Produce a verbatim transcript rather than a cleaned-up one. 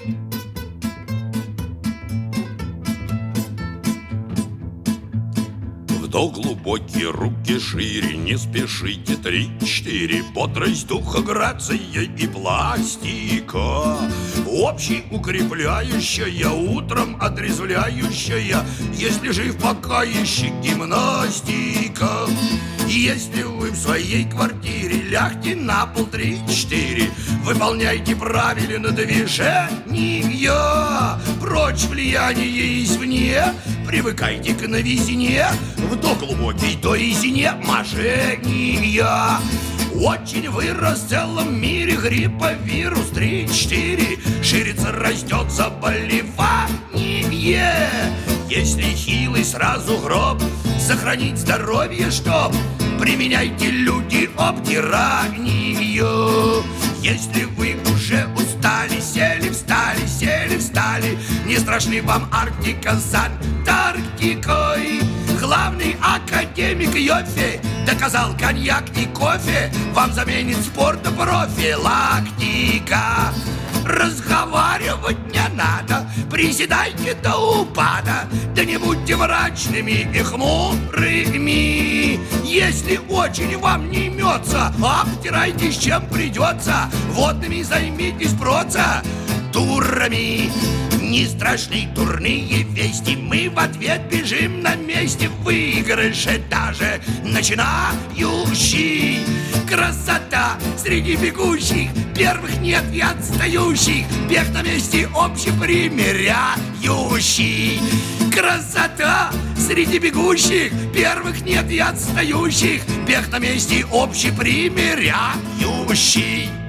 Вдох глубокий, руки шире, не спешите, три-четыре. Бодрость духа, грация и пластика, общий укрепляющая, утром отрезвляющая. Если жив пока еще гимнастика. Если вы в своей квартире, лягте на пол три-четыре. Выполняйте правильно движения, прочь влияние извне. Привыкайте к новизне, вдох глубокий, то резине мажения. Очень вырос в целом мире грипповирус три-четыре. Ширится, растет заболевание. Если хилый, сразу гроб. Сохранить здоровье, чтоб применяйте, люди, обтиранию. Если вы уже устали, сели, встали, сели, встали, не страшны вам Арктика с Антарктикой. Главный академик Йоффе доказал, коньяк и кофе вам заменит спорт профилактика. Разговаривать не надо, приседайте до упада, да не будьте мрачными и хмурыми. Если очень вам не имется, обтирайтесь чем придется, водными займитесь процедурами. Не страшны дурные вести, мы в ответ бежим на месте. В выигрыше даже начинающий. Красота среди бегущих, первых нет и отстающих. Бег на месте общепримиряющий. Красота среди бегущих, первых нет и отстающих. Бег на месте общепримиряющий.